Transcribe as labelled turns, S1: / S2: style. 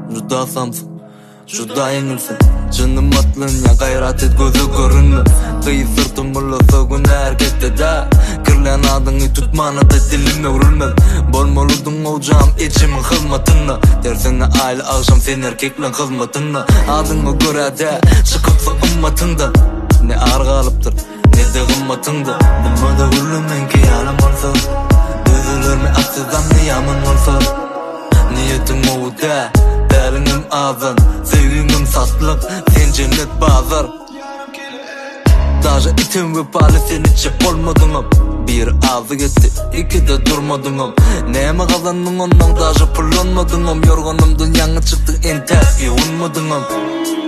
S1: Juda samsın, juda yengilsin. Jınım atlın ya gayrat et gözü görünme. Kıyı sırtım bulasa gün harekette da. Kirlen adını tutmana da dilimle vurulmaz. Bolmaludun olacağım içimin hizmetinde. Dersine aile akşam sen erkeklen hizmetinde. Adını göre de çıkıpsa ımmatında. Ne ar kalıptır ne de gımmatında. Bilmada gülümen ki yalan olsa. Düzülürme aksızdan ne yaman olsa. Niyetim o da derinim azan. Sevgim satlık sen cennet bazar. Daja itim ve pali sen içip olmadın. Bir ağzı gitti, iki de durmadın. Neyme kazandın ondan daja pul olmadın. Yorgunum dünyanı çıktı en terk unmadın.